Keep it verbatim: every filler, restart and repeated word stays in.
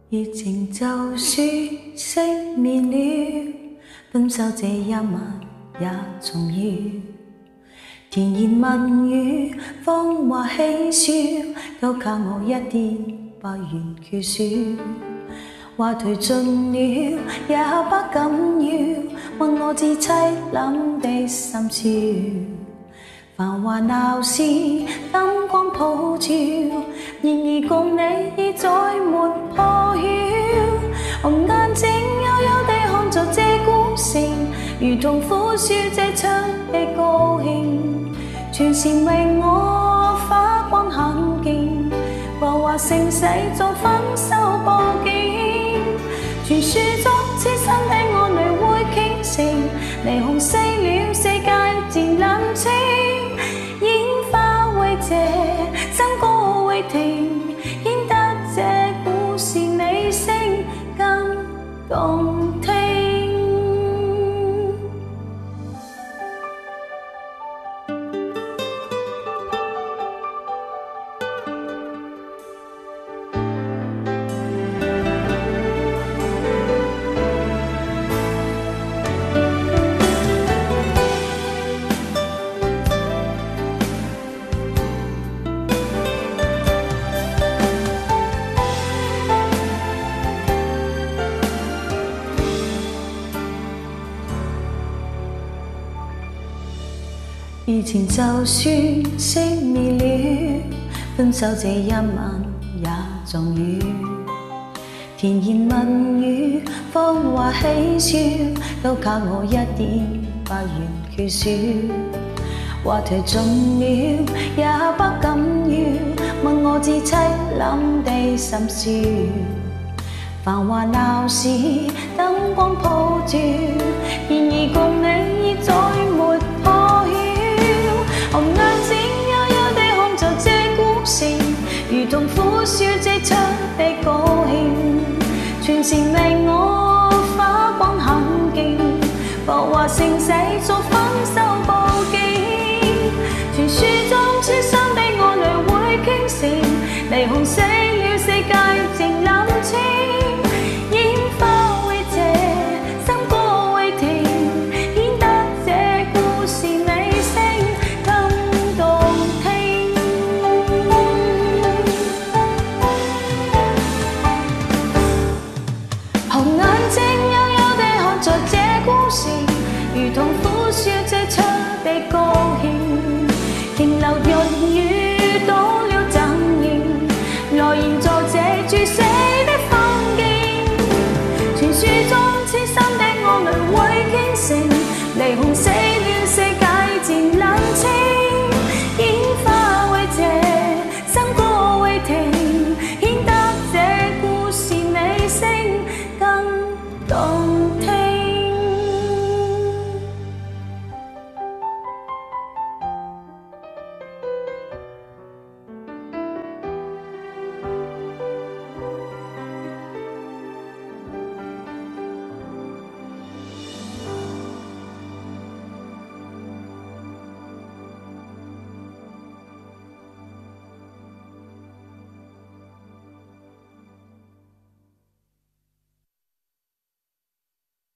熱情就算熄滅了，分手這一晚也重要。甜言蜜語，謊話嬉笑，都靠我一點不願缺少。話題盡了，也不敢要，問我至凄冷的心照。繁華鬧市，燈光普照，然而共你已再沒破曉。紅眼睛幽幽地看着這古城，如同苦笑這出的高興。全是為我花光很勁，浮華盛世做分手佈景。傳説中痴心的愛侶會傾城，霓虹熄了，世界漸冷清。煙花會謝，笙歌會停，顯得這故事尾聲更動聽。以前就算熄滅了，分手這一晚也重要。甜言蜜語，謊話嬉笑，都靠我一點不願缺少。話題盡了，也不敢要，問我至凄冷的心笑。繁華鬧市，燈光普照，然而共你已再沒破曉。紅眼睛幽幽地看着這古城，如同苦笑這出的高興。全是為我花光很勁，浮華盛世做分手佈景。傳説中痴心的愛侶會傾城，霓虹熄了，世界漸冷清。煙花會謝，笙歌會停，顯得這故事尾聲更動聽。紅眼睛幽幽地看着這古城，如同苦笑這出的高興。停留潤語。